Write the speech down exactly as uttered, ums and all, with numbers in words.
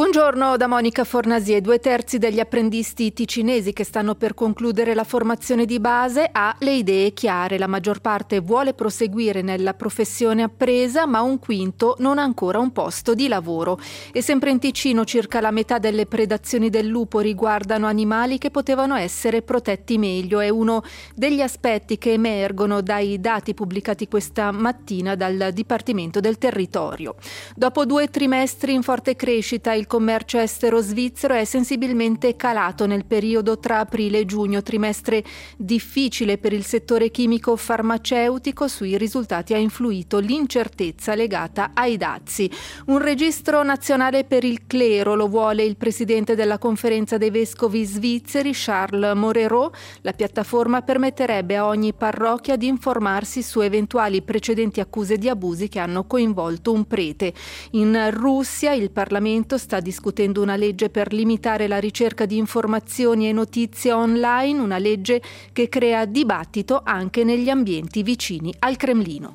Buongiorno da Monica Fornasie. Due terzi degli apprendisti ticinesi che stanno per concludere la formazione di base ha le idee chiare. La maggior parte vuole proseguire nella professione appresa, ma un quinto non ha ancora un posto di lavoro. E sempre in Ticino circa la metà delle predazioni del lupo riguardano animali che potevano essere protetti meglio. È uno degli aspetti che emergono dai dati pubblicati questa mattina dal Dipartimento del Territorio. Dopo due trimestri in forte crescita, il commercio estero svizzero è sensibilmente calato nel periodo tra aprile e giugno, trimestre difficile per il settore chimico farmaceutico. Sui risultati ha influito l'incertezza legata ai dazi. Un registro nazionale per il clero lo vuole il presidente della conferenza dei vescovi svizzeri, Charles Moreau. La piattaforma permetterebbe a ogni parrocchia di informarsi su eventuali precedenti accuse di abusi che hanno coinvolto un prete. In Russia il Parlamento sta discutendo una legge per limitare la ricerca di informazioni e notizie online, una legge che crea dibattito anche negli ambienti vicini al Cremlino.